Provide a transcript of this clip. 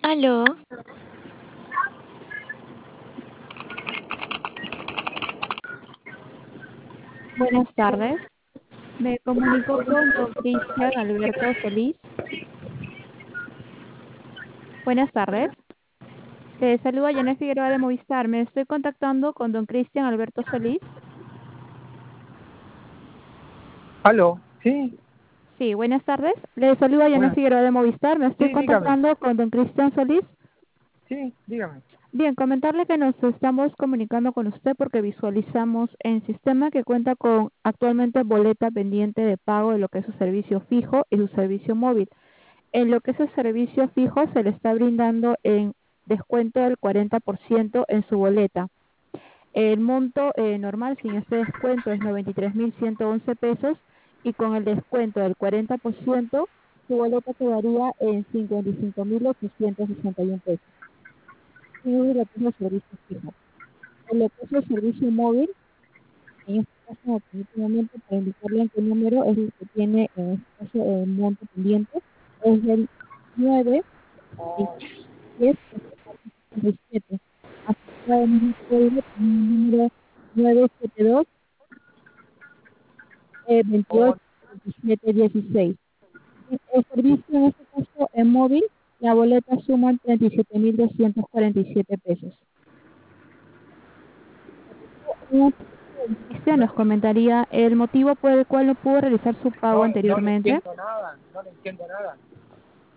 Aló, Buenas tardes. Me comunico con don Cristian Alberto Solís. Buenas tardes. Le saluda Janet Figueroa de Movistar. Me estoy contactando con don Cristian Alberto Solís. Aló, sí, Sí, buenas tardes. Le saluda Janet bueno, Figueroa de Movistar. Me estoy sí, dígame, contactando con don Cristian Solís. sí, dígame. Bien, comentarle que nos estamos comunicando con usted porque visualizamos en sistema que cuenta con actualmente boleta pendiente de pago de lo que es su servicio fijo y su servicio móvil. En lo que es el servicio fijo se le está brindando en descuento del 40% en su boleta. El monto normal sin este descuento es 93.111 pesos y con el descuento del 40% su boleta quedaría en 55.861 pesos. Y lo que es el servicio fijo. En lo que es el servicio móvil, en este caso, en este momento, para indicarle en qué número es el que tiene en este caso el monto pendiente, es el 9 10 67. Asociado en un código con un número 972 28 Oh, 27 16. El servicio en este caso en móvil, la boleta suma 37.247 pesos. Cristian nos comentaría el motivo por el cual no pudo realizar su pago no, no le anteriormente. entiendo nada, no le entiendo nada.